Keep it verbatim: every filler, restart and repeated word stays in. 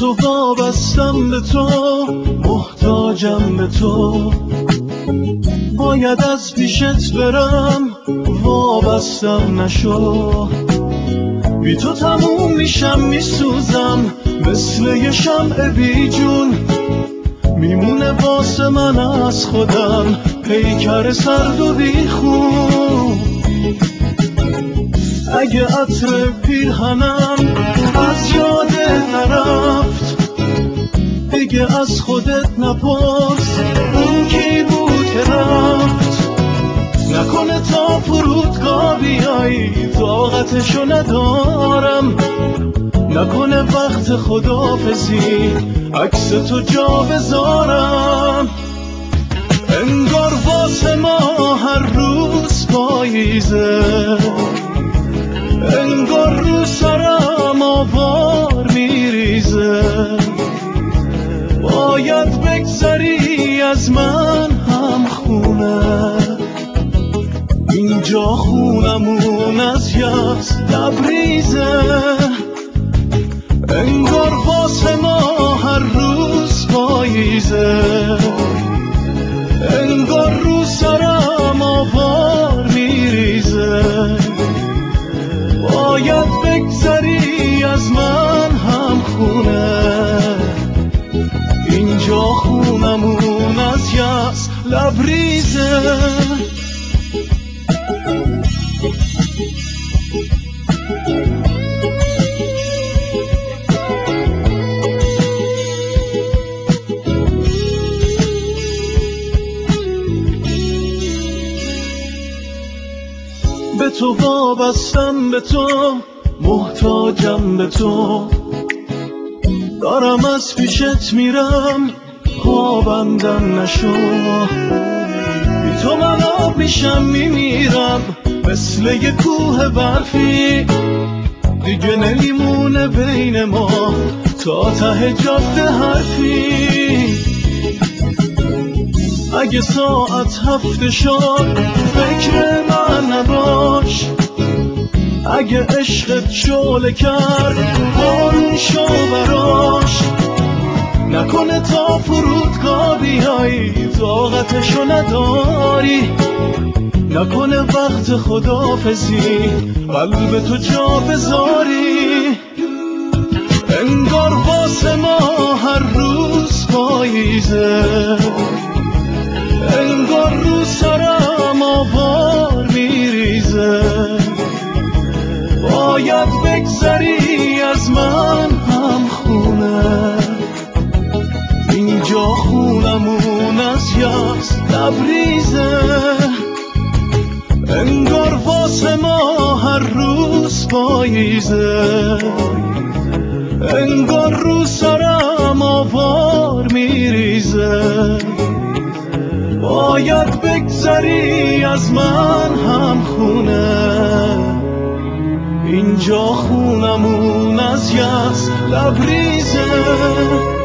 تو وابستم، به تو محتاجم، به تو باید از پیشت برم، وابستم نشو. بی تو تموم میشم، میسوزم مثل یه شمع بی جون، میمونه واسه من از خودم پیکر سرد و بی خون. اگه عطر پیرهنم از یادت نرفت، دیگه از خودت نپرس اون کی بود که رفت. نکنه تا فرودگاه بیایی طاقتشو ندارم، نکنه وقت خداحافظی عکس تو جا بذارم. انگار واسه ما هر روز پاییزه، انگار رو سرم آوار میریزه. باید بگذری از من هم خونه، اینجا خونمون از یأس لبریزه. انگار واسه ما هر روز پاییزه، انگار رو سرم آوار میریزه. باید بگذری از من هم خونه، اینجا خونمون از یأس لبریزه. به تو وابستم، به تو محتاجم، به تو دارم از پیشت میرم، خوابندم نشو. بی تو من آب میشم، میمیرم مثل یه کوه برفی، دیگه نمیمونه بین ما تا ته جاده حرفی. اگه ساعت هفته شد فکر من نباش، اگه عشقت شعله کرد بارون شو براش. نکنه تا فرودگاه بیایی طاقتشو نداری، نکنه وقت خداحافظی قلب تو جا بذاری. انگار واسه ما هر روز پاییزه، انگار رو سرم آوار میریزه. باید بگذری از من هم خونه، اینجا خونمون از یأس لبریزه. انگار واسه ما هر روز پاییزه، انگار رو سرم آوار میریزه. باید بگذری از من هم خونه، اینجا خونمون از یأس لبریزه.